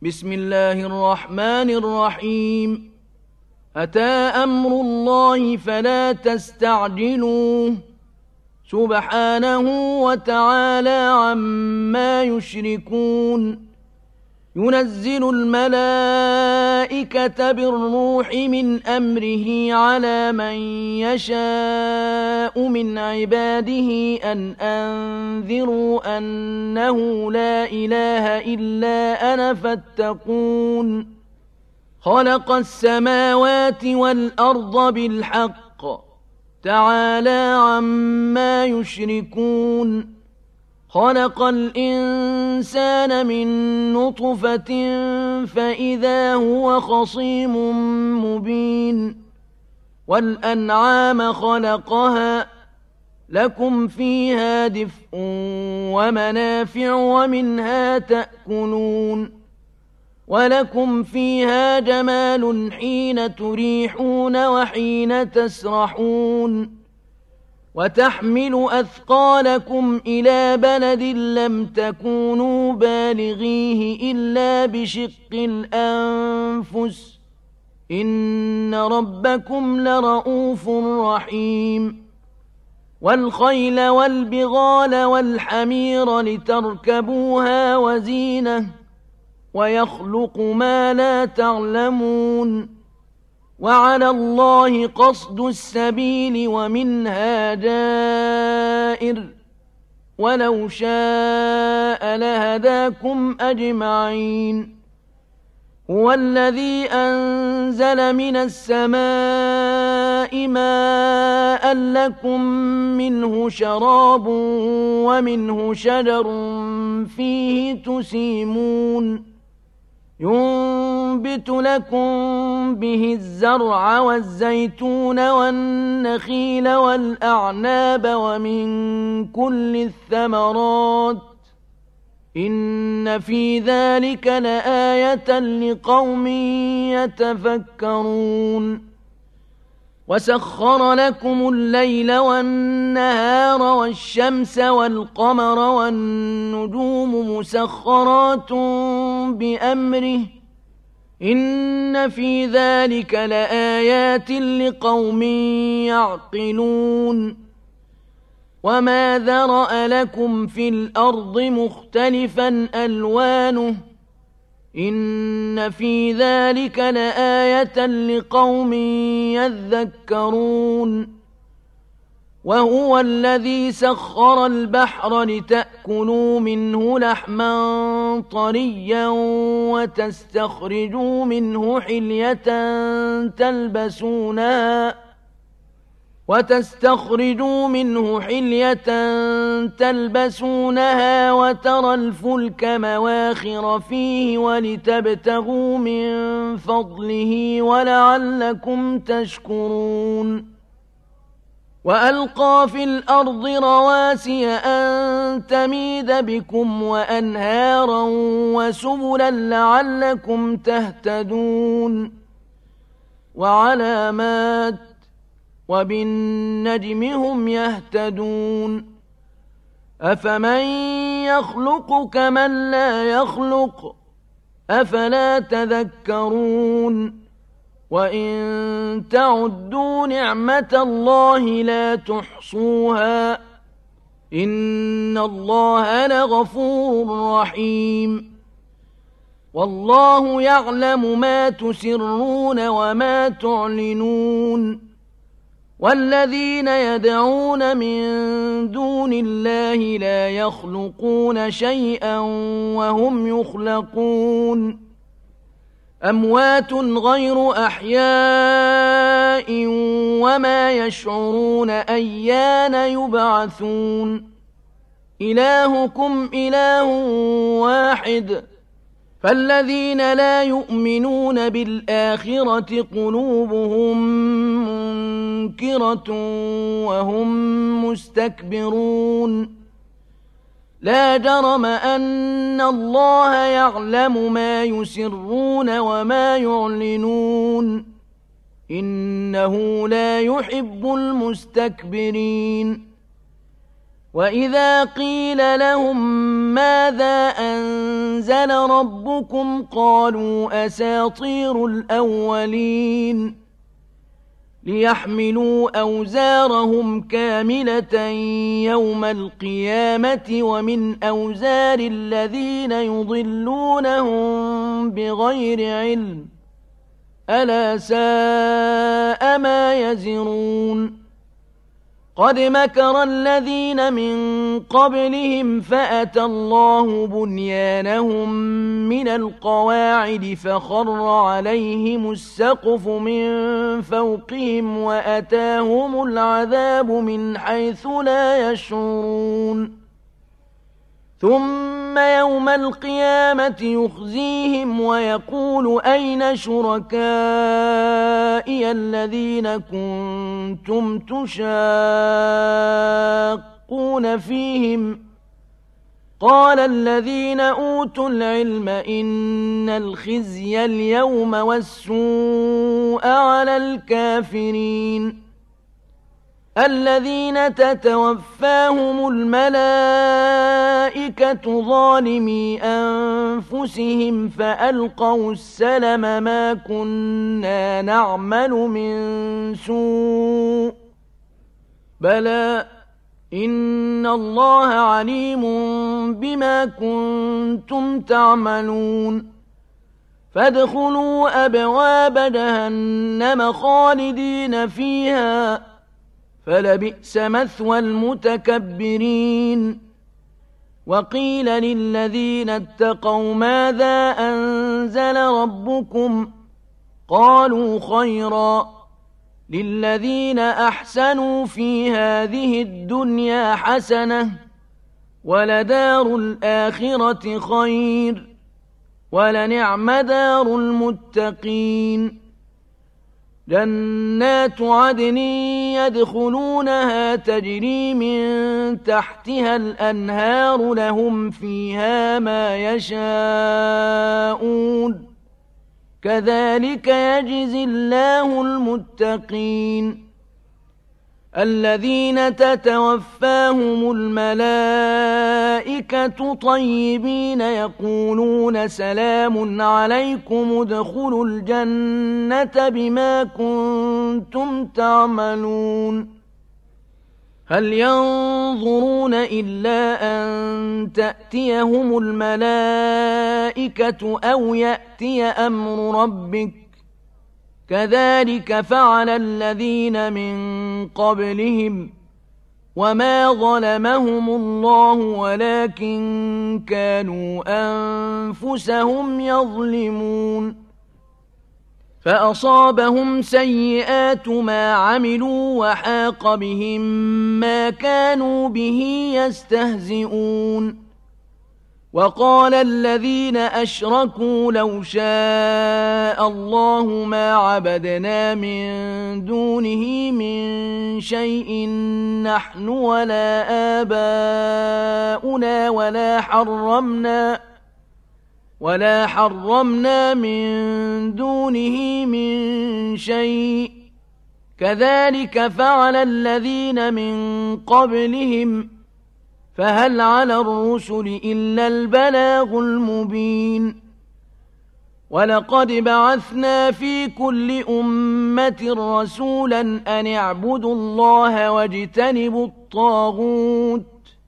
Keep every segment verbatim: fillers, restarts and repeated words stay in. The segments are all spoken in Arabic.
بسم الله الرحمن الرحيم. أتى أمر الله فلا تستعجلوه سبحانه وتعالى عما يشركون. ينزل الملائكة بالروح من أمره على من يشاء من عباده أن أنذروا أنه لا إله إلا أنا فاتقون. خلق السماوات والأرض بالحق تعالى عما يشركون. خلق الإنسان من نطفة فإذا هو خصيم مبين. والأنعام خلقها لكم فيها دفء ومنافع ومنها تأكلون. ولكم فيها جمال حين تريحون وحين تسرحون. وتحمل أثقالكم إلى بلد لم تكونوا بالغيه إلا بشق الأنفس إن ربكم لرؤوف رحيم. والخيل والبغال والحمير لتركبوها وزينة ويخلق ما لا تعلمون. وعلى الله قصد السبيل ومنها جائر ولو شاء لهداكم أجمعين. هو الذي أنزل من السماء ماء لكم منه شراب ومنه شجر فيه تسيمون. ينبت لكم به الزرع والزيتون والنخيل والأعناب ومن كل الثمرات إن في ذلك لآية لقوم يتفكرون. وسخر لكم الليل والنهار والشمس والقمر والنجوم مسخرات بأمره إن في ذلك لآيات لقوم يعقلون. وما ذرأ لكم في الأرض مختلفا ألوانه إن في ذلك لآية لقوم يذكرون. وهو الذي سخر البحر لتأكلوا منه لحما طريا وتستخرجوا منه حلية تلبسونها وتستخرجوا منه حلية تلبسونها وترى الفلك مواخر فيه ولتبتغوا من فضله ولعلكم تشكرون. وألقى في الأرض رواسي أن تميد بكم وأنهارا وسبلا لعلكم تهتدون. وعلامات وبالنجم هم يهتدون. أفمن يخلق كمن لا يخلق أفلا تذكرون. وإن تعدوا نعمة الله لا تحصوها إن الله لغفور رحيم. والله يعلم ما تسرون وما تعلنون. والذين يدعون من دون الله لا يخلقون شيئا وهم يخلقون. أموات غير أحياء وما يشعرون أيان يبعثون. إلهكم إله واحد فالذين لا يؤمنون بالآخرة قلوبهم منكرة وهم مستكبرون. لا جرم أن الله يعلم ما يسرون وما يعلنون إنه لا يحب المستكبرين. وإذا قيل لهم ماذا أنزل ربكم قالوا أساطير الأولين ليحملوا أوزارهم كاملة يوم القيامة ومن أوزار الذين يضلونهم بغير علم ألا ساء ما يزرون قد مكر الذين من قبلهم فأتى الله بنيانهم من القواعد فخر عليهم السقف من فوقهم وأتاهم العذاب من حيث لا يشعرون ثم يوم القيامة يخزيهم ويقول أين شركائي الذين كنتم تشاقون فيهم قال الذين أوتوا العلم إن الخزي اليوم والسوء على الكافرين الذين تتوفاهم الملائكة ظالمي أنفسهم فألقوا السلم ما كنا نعمل من سوء بلى إن الله عليم بما كنتم تعملون فادخلوا أبواب جهنم خالدين فيها فلبئس مثوى المتكبرين وقيل للذين اتقوا ماذا أنزل ربكم قالوا خيرا للذين أحسنوا في هذه الدنيا حسنة ولدار الآخرة خير ولنعم دار المتقين جنات عدن يدخلونها تجري من تحتها الأنهار لهم فيها ما يشاءون كذلك يجزي الله المتقين الذين تتوفاهم الملائكة طيبين يقولون سلام عليكم ادخلوا الجنة بما كنتم تعملون هل ينظرون إلا أن تأتيهم الملائكة أو يأتي أمر ربك كذلك فعل الذين من قبلهم وما ظلمهم الله ولكن كانوا أنفسهم يظلمون فأصابهم سيئات ما عملوا وحاق بهم ما كانوا به يستهزئون وقال الذين أشركوا لو شاء الله ما عبدنا من دونه من شيء نحن ولا آباؤنا ولا حرمنا ولا حرمنا من دونه من شيء كذلك فعل الذين من قبلهم فهل على الرسل إلا البلاغ المبين ولقد بعثنا في كل أمة رسولا أن اعبدوا الله واجتنبوا الطاغوت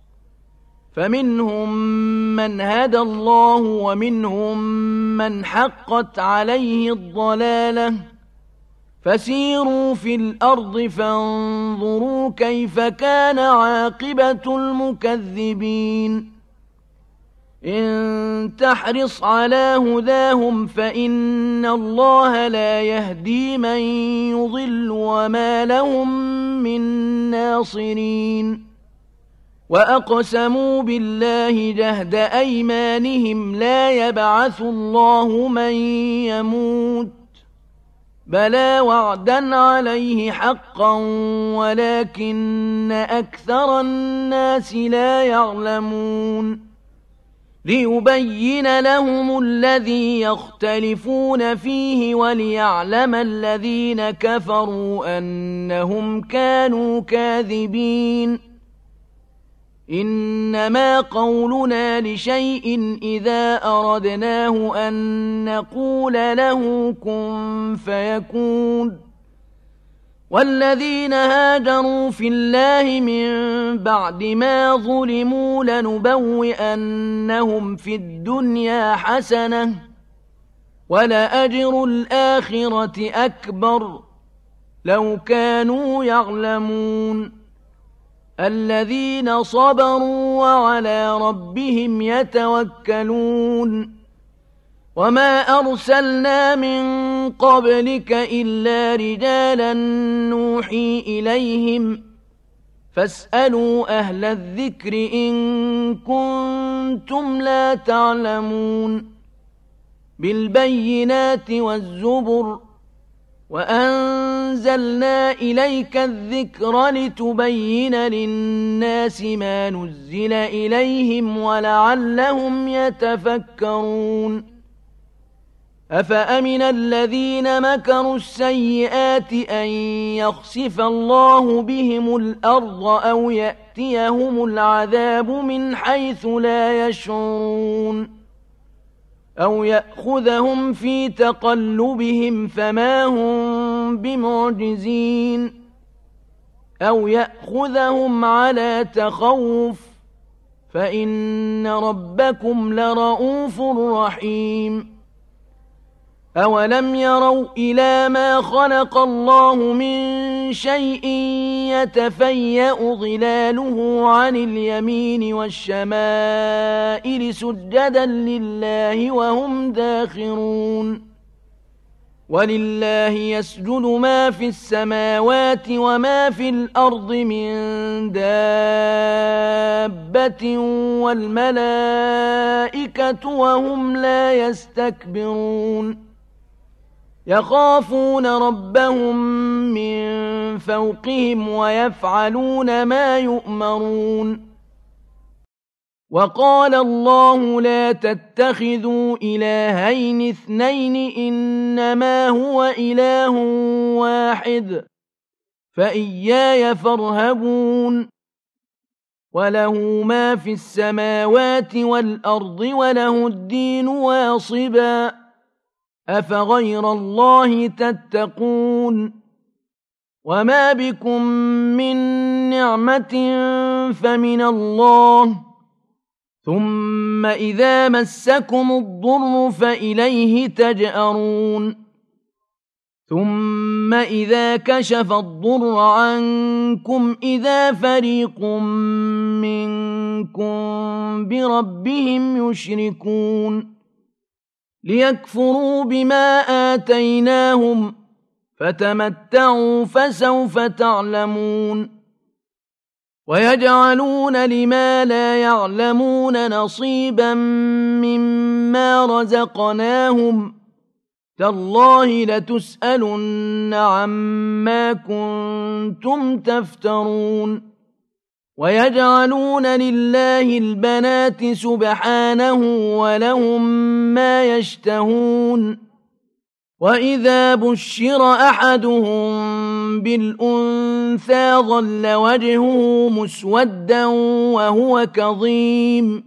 فمنهم من هدى الله ومنهم من حقت عليه الضلالة فسيروا في الأرض فانظروا كيف كان عاقبة المكذبين إن تحرص على هداهم فإن الله لا يهدي من يضل وما لهم من ناصرين وأقسموا بالله جهد أيمانهم لا يبعث الله من يموت بلى وعدا عليه حقا ولكن أكثر الناس لا يعلمون ليبين لهم الذي يختلفون فيه وليعلم الذين كفروا أنهم كانوا كاذبين إنما قولنا لشيء إذا أردناه أن نقول له كن فيكون. والذين هاجروا في الله من بعد ما ظلموا لنبوئنهم في الدنيا حسنة ولأجر الآخرة أكبر لو كانوا يعلمون. الذين صبروا وعلى ربهم يتوكلون. وما أرسلنا من قبلك إلا رجالا نوحي إليهم فاسألوا أهل الذكر إن كنتم لا تعلمون. بالبينات والزبر وأنزلنا إليك الذكر لتبين للناس ما نزل إليهم ولعلهم يتفكرون. أفأمن الذين مكروا السيئات أن يخسف الله بهم الأرض أو يأتيهم العذاب من حيث لا يشعرون أو يأخذهم في تقلبهم فما هم بمعجزين أو يأخذهم على تخوف فإن ربكم لرؤوف رحيم. أولم يروا إلى ما خلق الله من شيء يتفيأ ظلاله عن اليمين والشمائل سجدا لله وهم داخرون. ولله يسجد ما في السماوات وما في الأرض من دابة والملائكة وهم لا يستكبرون. يخافون ربهم من فوقهم ويفعلون ما يؤمرون. وقال الله لا تتخذوا إلهين اثنين إنما هو إله واحد فإياي فارهبون. وله ما في السماوات والأرض وله الدين واصبا أفغير الله تتقون. وما بكم من نعمة فمن الله ثم إذا مسكم الضر فإليه تجأرون. ثم إذا كشف الضر عنكم إذا فريق منكم بربهم يشركون. ليكفروا بما آتيناهم فتمتعوا فسوف تعلمون. ويجعلون لما لا يعلمون نصيبا مما رزقناهم تالله لتسألن عما كنتم تفترون. ويجعلون لله البنات سبحانه ولهم ما يشتهون. وإذا بشر أحدهم بالأنثى ظل وجهه مسودا وهو كظيم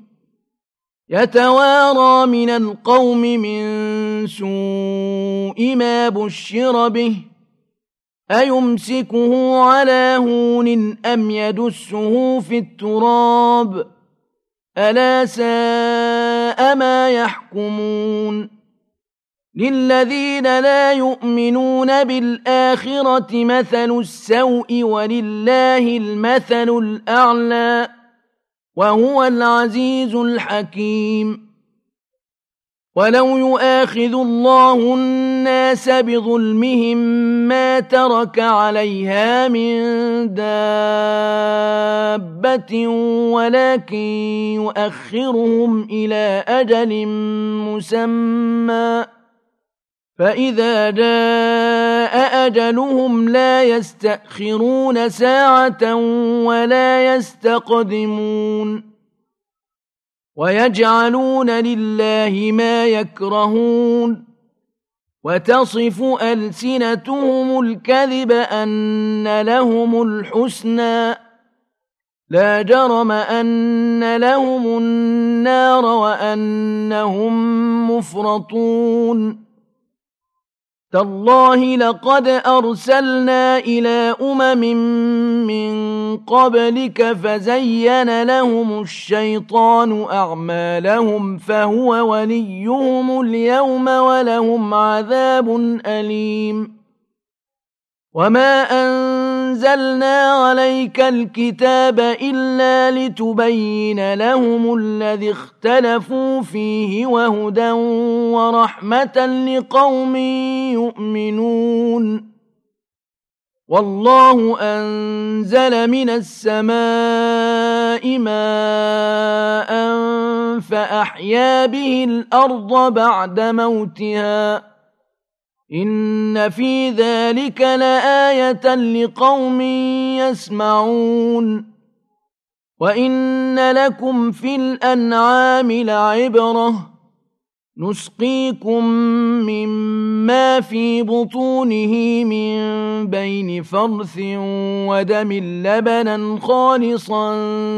يتوارى من القوم من سوء ما بشر به أيمسكه على هون أم يدسه في التراب ألا ساء ما يحكمون. للذين لا يؤمنون بالآخرة مثل السوء ولله المثل الأعلى وهو العزيز الحكيم. ولو يؤاخذ الله الناس بظلمهم ما ترك عليها من دابة ولكن يؤخرهم إلى أجل مسمى فإذا جاء أجلهم لا يستأخرون ساعة ولا يستقدمون. ويجعلون لله ما يكرهون وتصف ألسنتهم الكذب أن لهم الحسنى لا جرم أن لهم النار وأنهم مفرطون تالله لقد أرسلنا إلى أمم من قبلك فزين لهم الشيطان أعمالهم فهو وليهم اليوم ولهم عذاب أليم وما أنزلنا عليك الكتاب إلا لتبين لهم الذي اختلفوا فيه وهدى ورحمة لقوم يؤمنون والله أنزل من السماء ماء فأحيا به الأرض بعد موتها إن في ذلك لآية لقوم يسمعون وإن لكم في الأنعام لعبرة نسقيكم مما في بطونه من بين فرث ودم لبنا خالصا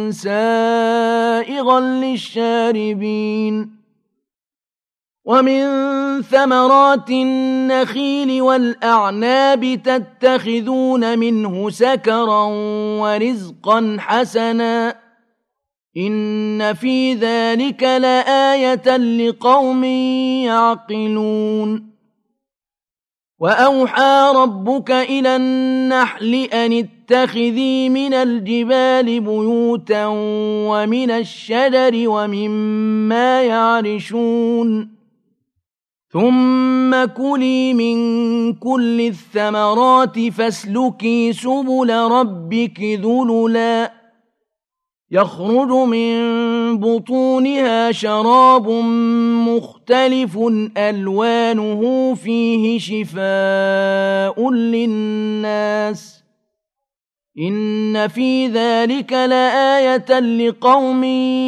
سائغا للشاربين ومن ثمرات النخيل والأعناب تتخذون منه سكرا ورزقا حسنا إن في ذلك لآية لقوم يعقلون وأوحى ربك إلى النحل أن اتخذي من الجبال بيوتا ومن الشجر ومما يعرشون ثم كلي من كل الثمرات فاسلكي سبل ربك ذللا يخرج من بطونها شراب مختلف ألوانه فيه شفاء للناس إن في ذلك لآية لقوم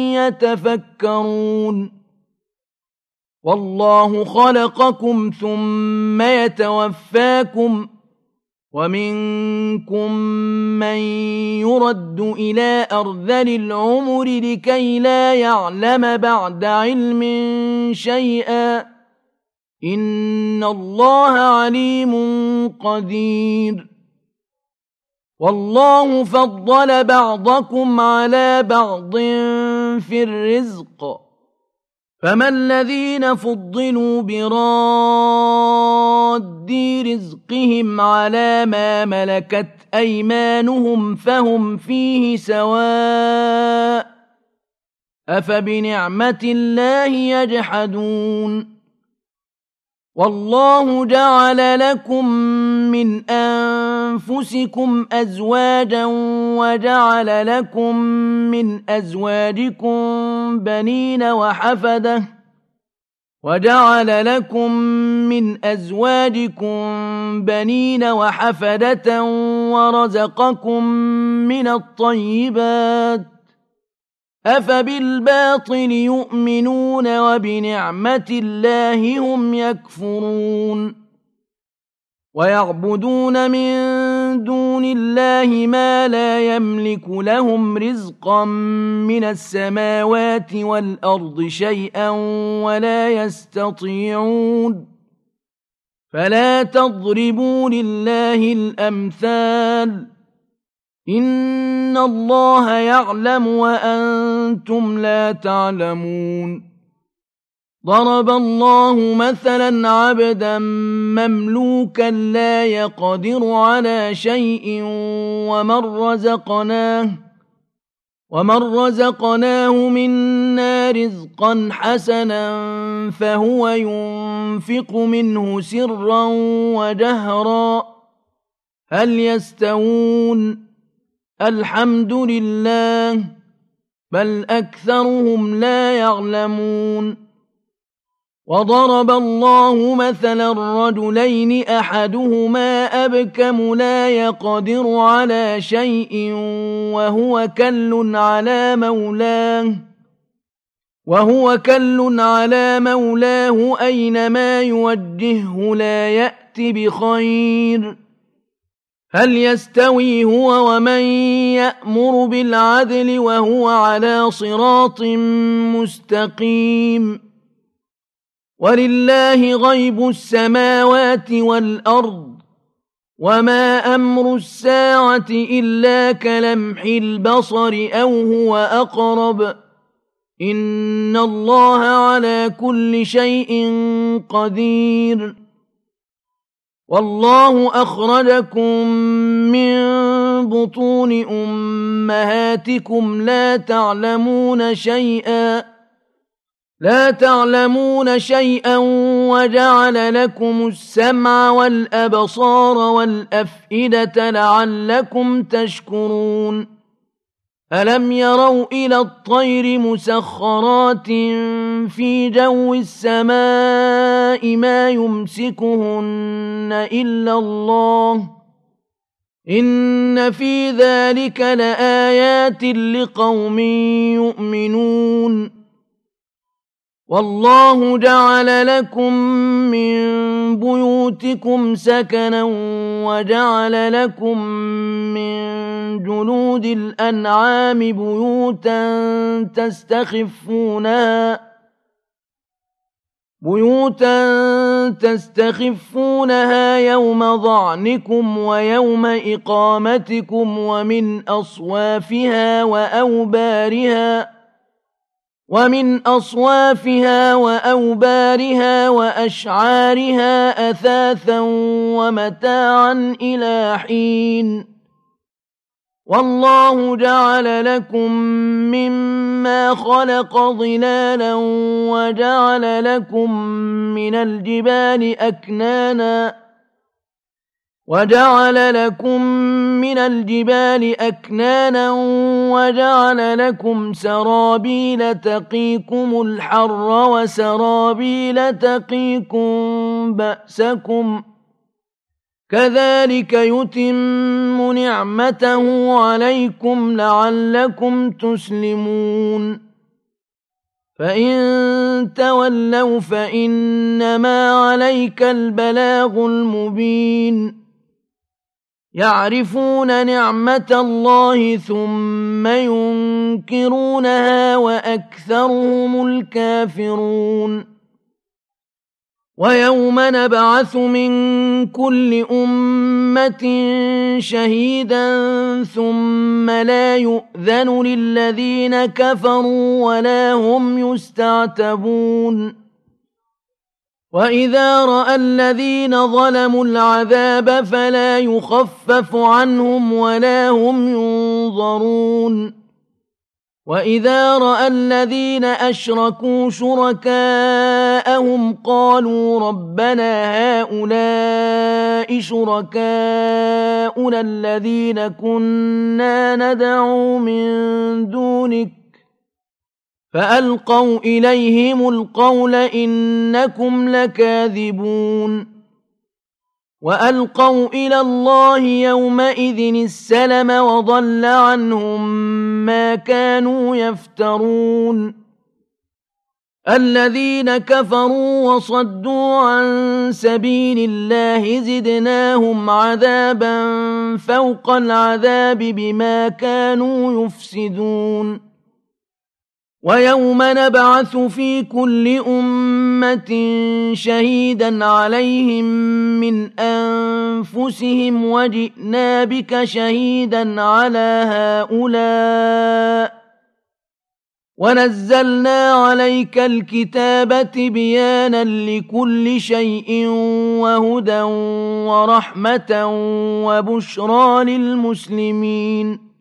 يتفكرون والله خلقكم ثم يتوفاكم ومنكم من يرد إلى أرذل العمر لكي لا يعلم بعد علم شيئا إن الله عليم قدير والله فضل بعضكم على بعض في الرزق فما الذين فضلوا براد رزقهم على ما ملكت أيمانهم فهم فيه سواء أفبنعمة الله يجحدون والله جعل لكم من أنفسكم أزواجا وجعل لكم من أزواجكم بنين وحفدة وجعل لكم من أزواجكم بنين وحفدة ورزقكم من الطيبات أفبالباطل يؤمنون وبنعمة الله هم يكفرون ويعبدون من دون الله ما لا يملك لهم رزقا من السماوات والأرض شيئا ولا يستطيعون فلا تضربوا لله الأمثال إن الله يعلم وأنتم لا تعلمون ضرب الله مثلا عبدا مملوكا لا يقدر على شيء ومن رزقناه ومن رزقناه منا رزقا حسنا فهو ينفق منه سرا وجهرا هل يستوون الحمد لله بل أكثرهم لا يعلمون وضرب الله مثلا رجلين أحدهما أبكم لا يقدر على شيء وهو كل على مولاه وهو كل على مولاه أينما يوجهه لا يأت بخير هل يستوي هو ومن يأمر بالعدل وهو على صراط مستقيم ولله غيب السماوات والأرض وما أمر الساعة إلا كلمح البصر أو هو أقرب إن الله على كل شيء قدير والله أخرجكم من بطون أمهاتكم لا تعلمون شيئا لا تعلمون شيئا وجعل لكم السمع والأبصار والأفئدة لعلكم تشكرون ألم يروا إلى الطير مسخرات في جو السماء ما يمسكهن إلا الله إن في ذلك لآيات لقوم يؤمنون والله جعل لكم من بيوتكم سكنا وجعل لكم من جلود الأنعام بيوتا تستخفونها بيوتا تستخفونها يوم ظعنكم ويوم إقامتكم ومن أصوافها وأوبارها ومن أصوافها وأوبارها وأشعارها أثاثا ومتاعا إلى حين والله جعل لكم مما خلق ظلالا وجعل لكم من الجبال أكنانا وجعل لكم من الجبال أكنانا وجعل لكم سرابيل تقيكم الحر وسرابيل تقيكم بأسكم كذلك يتم نعمته عليكم لعلكم تسلمون فإن تولوا فإنما عليك البلاغ المبين يعرفون نعمة الله ثم ينكرونها وأكثرهم الكافرون ويوم نبعث من كل أمة شهيدا ثم لا يؤذن للذين كفروا ولا هم يستعتبون وإذا رأى الذين ظلموا العذاب فلا يخفف عنهم ولا هم ينظرون وإذا رأى الذين أشركوا شركاءهم قالوا ربنا هؤلاء شركاؤنا الذين كنا ندعو من دونك فألقوا إليهم القول إنكم لكاذبون وألقوا إلى الله يومئذ السلم وضل عنهم ما كانوا يفترون الذين كفروا وصدوا عن سبيل الله زدناهم عذابا فوق العذاب بما كانوا يفسدون ويوم نبعث في كل أمة شهيدا عليهم من أنفسهم وجئنا بك شهيدا على هؤلاء ونزلنا عليك الكتاب تبيانا لكل شيء وهدى ورحمة وبشرى للمسلمين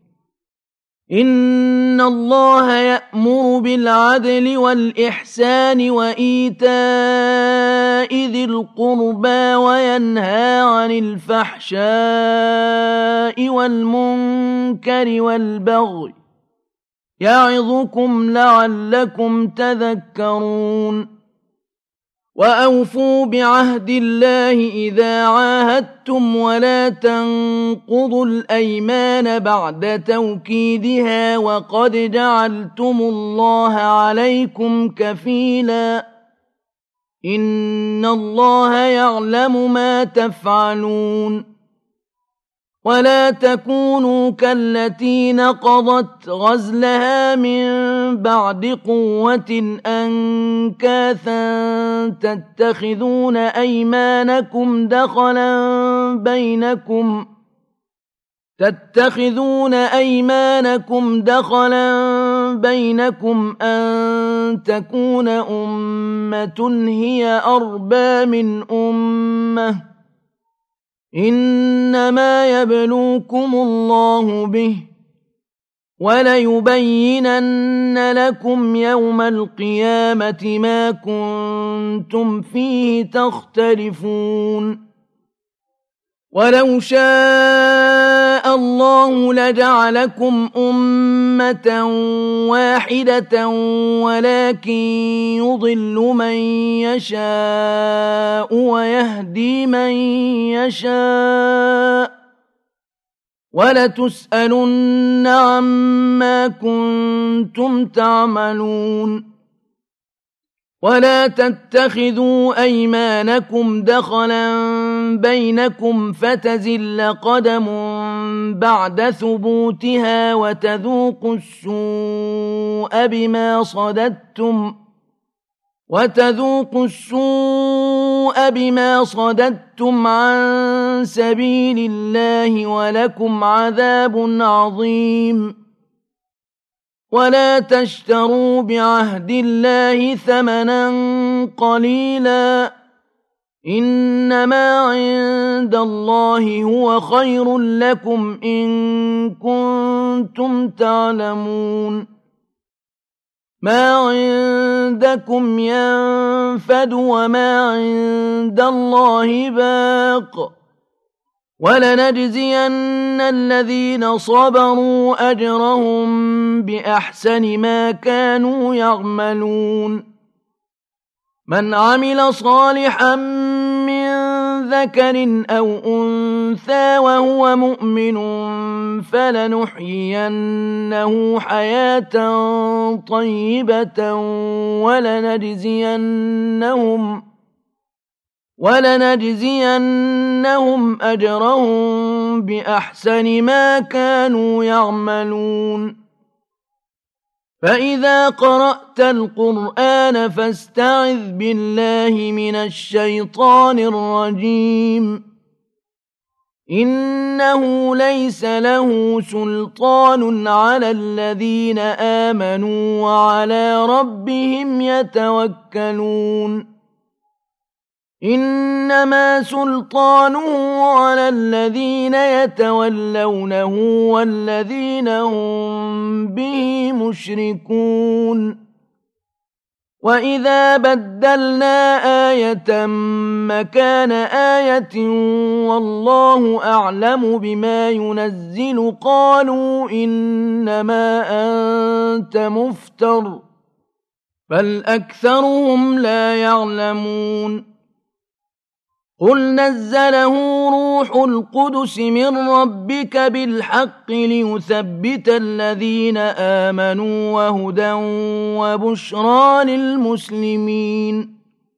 إن الله يأمر بالعدل والإحسان وإيتاء ذي القربى وينهى عن الفحشاء والمنكر والبغي يعظكم لعلكم تذكرون وأوفوا بعهد الله إذا عاهدتم ولا تنقضوا الأيمان بعد توكيدها وقد جعلتم الله عليكم كفيلا إن الله يعلم ما تفعلون ولا تكونوا كالتي نقضت غزلها من بعد قوة أنكاثا تتخذون أيمانكم دخلا بينكم تتخذون أيمانكم دخلا بينكم أن تكون أمة هي أربى من أمة إنما يبلوكم الله به وليبينن لكم يوم القيامة ما كنتم فيه تختلفون ولو شاء الله لجعلكم أمة واحدة ولكن يضل من يشاء ويهدي من يشاء ولتسألن عما كنتم تعملون ولا تتخذوا أيمانكم دخلا بينكم فتزل قدم بعد ثبوتها وتذوقوا السوء بما صددتم وتذوقوا السوء بما صددتم عن سبيل الله ولكم عذاب عظيم ولا تشتروا بعهد الله ثمنا قليلا إنما عند الله هو خير لكم إن كنتم تعلمون ما عندكم ينفد وما عند الله باق ولنجزين الذين صبروا أجرهم بأحسن ما كانوا يعملون من عمل صالحا من ذكر أو أنثى وهو مؤمن فلنحيينه حياة طيبة ولنجزينهم ولنجزينهم أجرهم بأحسن ما كانوا يعملون فإذا قرأت القرآن فاستعذ بالله من الشيطان الرجيم إنه ليس له سلطان على الذين آمنوا وعلى ربهم يتوكلون إنما سلطانه على الذين يتولونه والذين هم به مشركون وإذا بدلنا آية مكان آية والله أعلم بما ينزل قالوا إنما أنت مفتر بل أكثرهم لا يعلمون قل نزله روح القدس من ربك بالحق ليثبت الذين آمنوا وهدى وبشرى للمسلمين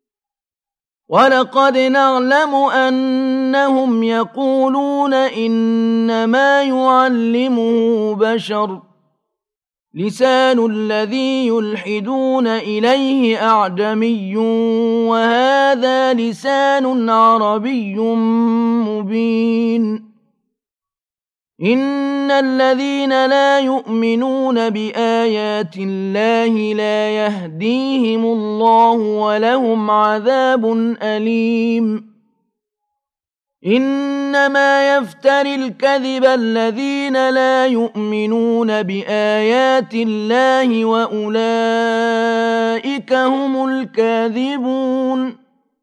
ولقد نعلم أنهم يقولون إنما يعلمه بشر لسان الذي يلحدون إليه أعجمي وهذا لسان عربي مبين إن الذين لا يؤمنون بآيات الله لا يهديهم الله ولهم عذاب أليم إنما يفتري الكذب الذين لا يؤمنون بآيات الله وأولئك هم الكاذبون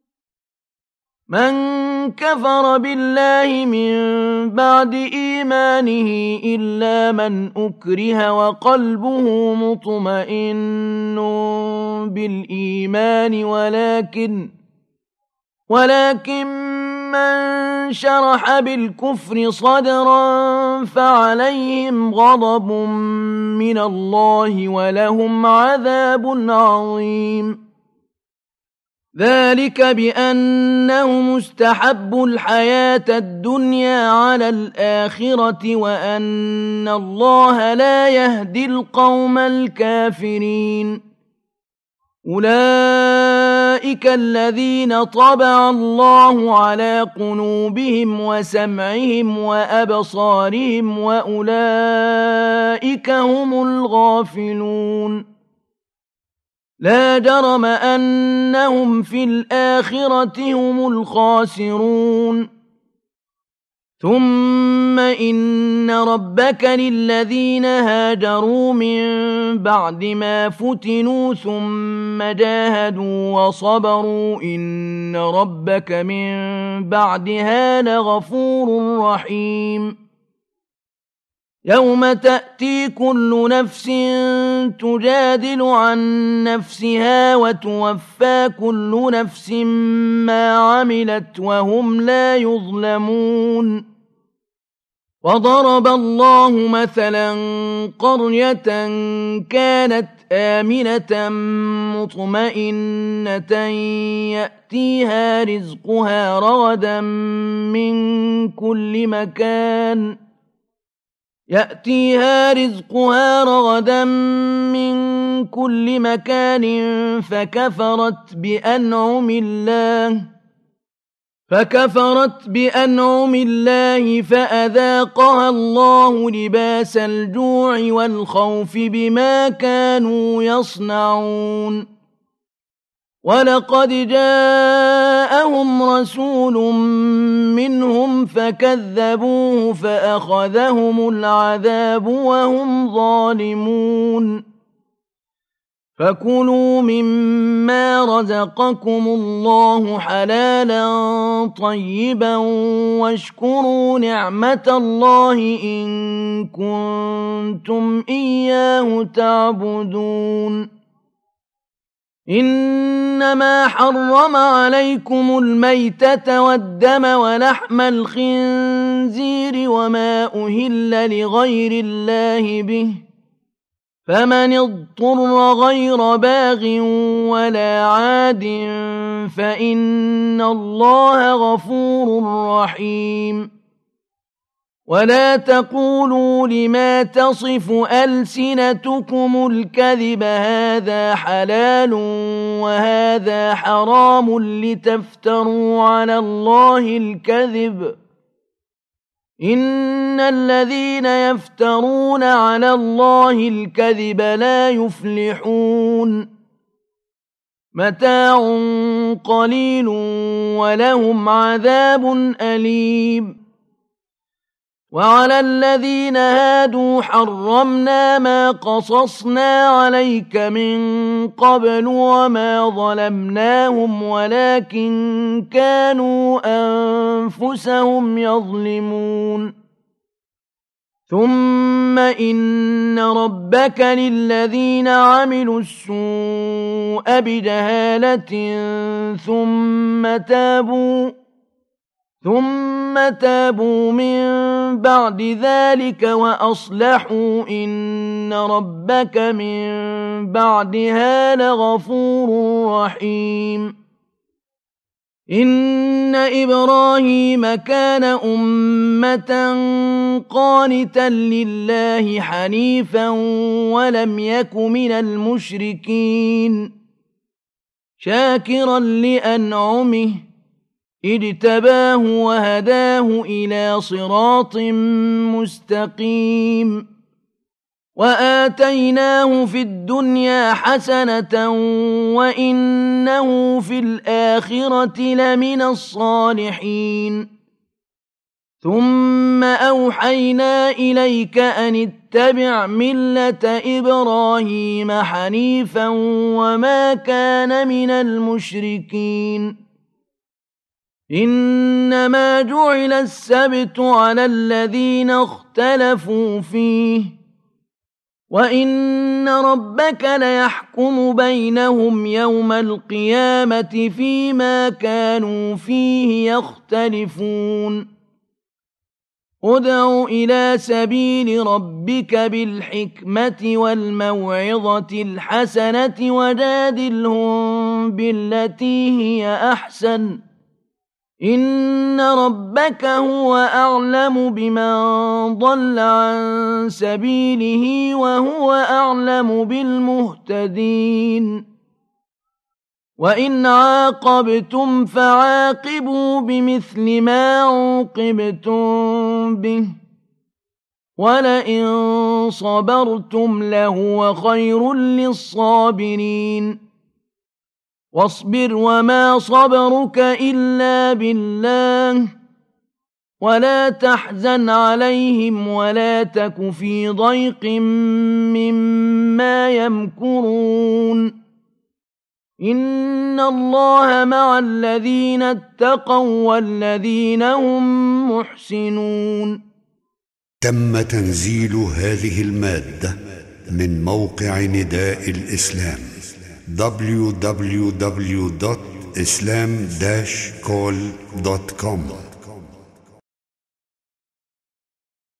من كفر بالله من بعد إيمانه إلا من أكره وقلبه مطمئن بالإيمان ولكن ولكن من شرح بالكفر صدرا فعليهم غضب من الله ولهم عذاب عظيم ذلك بأنهم استحبوا الحياة الدنيا على الآخرة وأن الله لا يهدي القوم الكافرين أولئك الذين طبع الله على قلوبهم وسمعهم وأبصارهم وأولئك هم الغافلون لا جرم أنهم في الآخرة هم الخاسرون ثم إن ربك للذين هاجروا من بعد ما فتنوا ثم جاهدوا وصبروا إن ربك من بعدها لغفور رحيم يوم تأتي كل نفس تجادل عن نفسها وتوفى كل نفس ما عملت وهم لا يظلمون وضرب الله مثلا قرية كانت آمنة مطمئنة يأتيها رزقها رغدا من كل مكان يأتيها رزقها رغدا من كل مكان فكفرت بأنعم الله فكفرت بأنعم الله فأذاقها الله لباس الجوع والخوف بما كانوا يصنعون ولقد جاءهم رسول منهم فكذبوه فأخذهم العذاب وهم ظالمون فكلوا مما رزقكم الله حلالا طيبا واشكروا نعمة الله إن كنتم إياه تعبدون إنما حرم عليكم الميتة والدم ولحم الخنزير وما أهل لغير الله به فمن اضطر غير باغ ولا عاد فإن الله غفور رحيم ولا تقولوا لما تصف ألسنتكم الكذب هذا حلال وهذا حرام لتفتروا على الله الكذب إن الذين يفترون على الله الكذب لا يفلحون متاع قليل ولهم عذاب أليم وعلى الذين هادوا حرمنا ما قصصنا عليك من قبل وما ظلمناهم ولكن كانوا أنفسهم يظلمون ثم إن ربك للذين عملوا السوء بجهالة ثم تابوا ثم تابوا من بعد ذلك وأصلحوا إن ربك من بعدها لغفور رحيم إن إبراهيم كان أمة قانتا لله حنيفا ولم يك من المشركين شاكرا لأنعمه اجتباه وهداه إلى صراط مستقيم وآتيناه في الدنيا حسنة وإنه في الآخرة لمن الصالحين ثم أوحينا إليك أن اتبع ملة إبراهيم حنيفا وما كان من المشركين إنما جعل السبت على الذين اختلفوا فيه وإن ربك ليحكم بينهم يوم القيامة فيما كانوا فيه يختلفون ادع إلى سبيل ربك بالحكمة والموعظة الحسنة وجادلهم بالتي هي أحسن إن ربك هو أعلم بمن ضل عن سبيله وهو أعلم بالمهتدين وإن عاقبتم فعاقبوا بمثل ما عوقبتم به ولئن صبرتم لهو خير للصابرين واصبر وما صبرك إلا بالله ولا تحزن عليهم ولا تك في ضيق مما يمكرون إن الله مع الذين اتقوا والذين هم محسنون. تم تنزيل هذه المادة من موقع نداء الإسلام دبليو دبليو دبليو دوت إسلام داش كول دوت كوم.